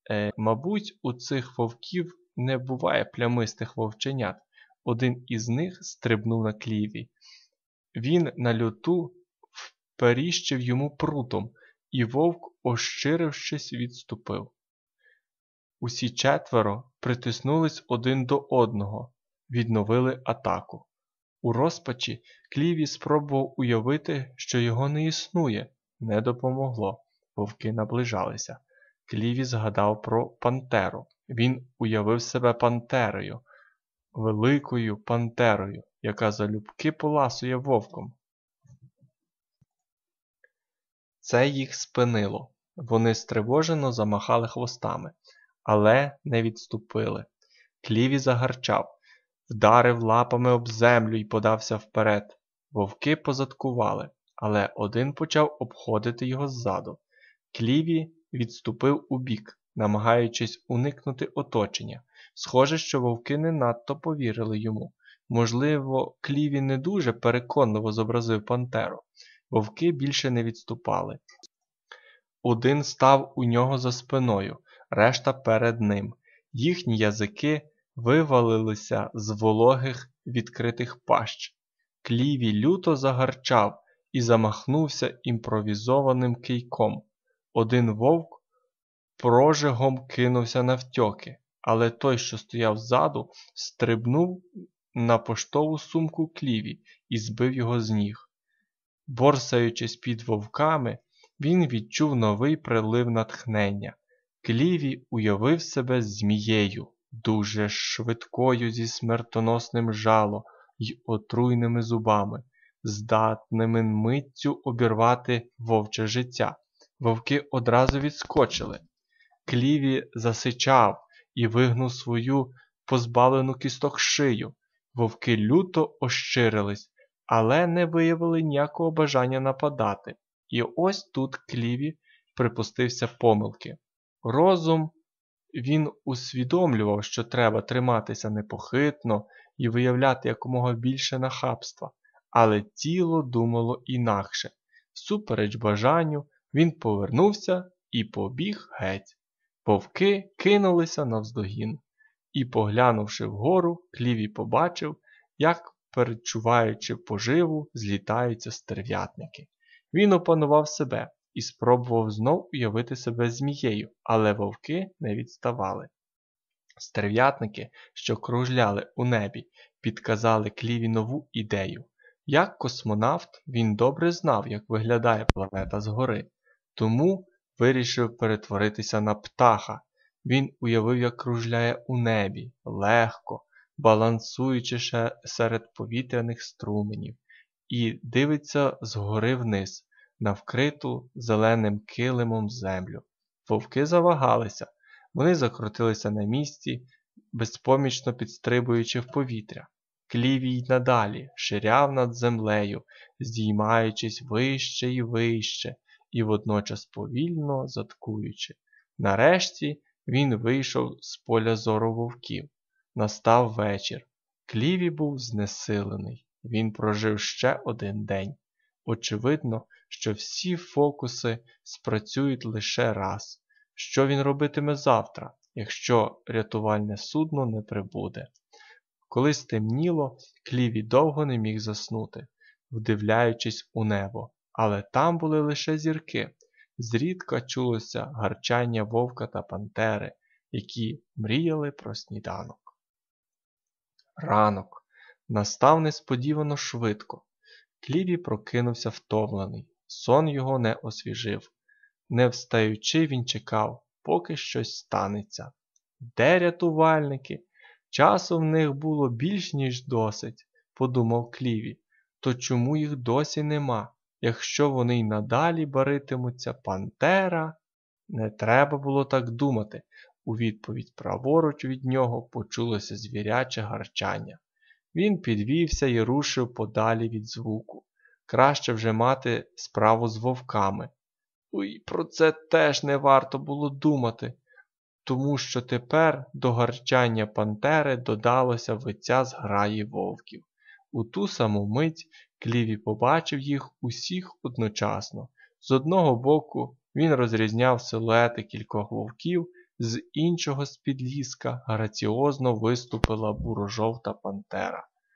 Мабуть, у цих вовків не буває плямистих вовченят. Один із них стрибнув на Кліві. Він на люту вперіщив йому прутом, і вовк, ощирившись, відступив. Усі четверо притиснулись один до одного, відновили атаку. У розпачі Кліві спробував уявити, що його не існує. Не допомогло. Вовки наближалися. Кліві згадав про пантеру. Він уявив себе пантерою, великою пантерою, яка залюбки поласує вовком. Це їх спинило. Вони стривожено замахали хвостами, але не відступили. Кліві загарчав, вдарив лапами об землю і подався вперед. Вовки позадкували, але один почав обходити його ззаду. Кліві відступив убік, намагаючись уникнути оточення. Схоже, що вовки не надто повірили йому. Можливо, Кліві не дуже переконливо зобразив пантеру. Вовки більше не відступали. Один став у нього за спиною, решта перед ним. Їхні язики вивалилися з вологих відкритих пащ. Кліві люто загарчав і замахнувся імпровізованим кийком. Один вовк прожигом кинувся навтьоки, але той, що стояв ззаду, стрибнув на поштову сумку Кліві і збив його з ніг. Борсаючись під вовками, він відчув новий прилив натхнення. Кліві уявив себе змією, дуже швидкою зі смертоносним жало й отруйними зубами, здатними миттю обірвати вовче життя. Вовки одразу відскочили. Кліві засичав і вигнув свою позбавлену кісток шию. Вовки люто ощирились, але не виявили ніякого бажання нападати. І ось тут Кліві припустився помилки. Розум він усвідомлював, що треба триматися непохитно і виявляти якомога більше нахабства, але тіло думало інакше. Всупереч бажанню він повернувся і побіг геть. Вовки кинулися навздогін. І, поглянувши вгору, Кліві побачив, як, перечуваючи поживу, злітаються стерв'ятники. Він опанував себе і спробував знов уявити себе змією, але вовки не відставали. Стерв'ятники, що кружляли у небі, підказали Кліві нову ідею. Як космонавт, він добре знав, як виглядає планета згори, тому вирішив перетворитися на птаха. Він уявив, як кружляє у небі, легко, балансуючи серед повітряних струменів, і дивиться згори вниз, на вкриту зеленим килимом землю. Вовки завагалися, вони закрутилися на місці, безпомічно підстрибуючи в повітря. Кліві й надалі ширяв над землею, здіймаючись вище і вище, і водночас повільно заткуючи. Нарешті він вийшов з поля зору вовків. Настав вечір. Кліві був знесилений. Він прожив ще один день. Очевидно, що всі фокуси спрацюють лише раз. Що він робитиме завтра, якщо рятувальне судно не прибуде? Коли стемніло, Кліві довго не міг заснути, вдивляючись у небо. Але там були лише зірки. Зрідка чулося гарчання вовка та пантери, які мріяли про сніданок. Ранок настав несподівано швидко. Кліві прокинувся втомлений. Сон його не освіжив. Не встаючи, він чекав, поки щось станеться. Де рятувальники? Часу в них було більш ніж досить, подумав Кліві. То чому їх досі нема? Якщо вони й надалі баритимуться пантера? Не треба було так думати. У відповідь праворуч від нього почулося звіряче гарчання. Він підвівся і рушив подалі від звуку. Краще вже мати справу з вовками. Ой, про це теж не варто було думати, тому що тепер до гарчання пантери додалося виття зграї вовків. У ту саму мить Кліві побачив їх усіх одночасно. З одного боку він розрізняв силуети кількох вовків, З іншого з-під ліска граціозно виступила буро-жовта пантера.